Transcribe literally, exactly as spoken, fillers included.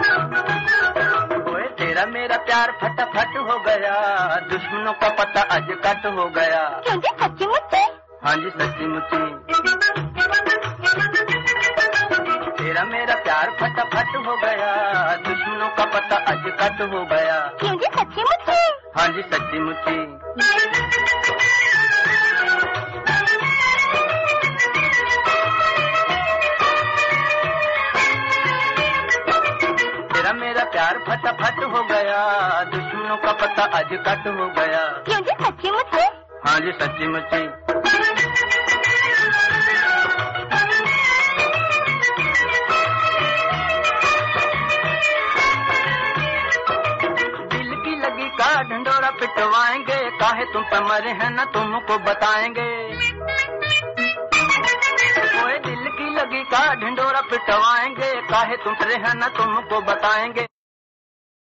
ओए तेरा मेरा प्यार फटाफट हो गया, दुश्मनों का पता आज कट हो गया। क्यों जी सच्ची मुच्ची? हाँ जी सच्ची मुच्ची। तेरा मेरा प्यार फटाफट हो गया, दुश्मनों का पता आज कट हो गया। क्यों जी सच्ची मुच्ची? हाँ जी सच्ची मुच्ची। तेरा मेरा प्यार फटाफट हो गया, दुश्मनों का पता आज कट हो गया। क्यों जी सच्ची मुच्ची? हाँ जी सच्ची मुच्ची। दिल की लगी का ढंडोरा पिटवाएंगे, काहे तुम पे मरे हैं न तुमको बताएंगे। ओए दिल की लगी का ढंडोरा पिटवाएंगे, काहे तुम पे हैं न तुमको बताएंगे।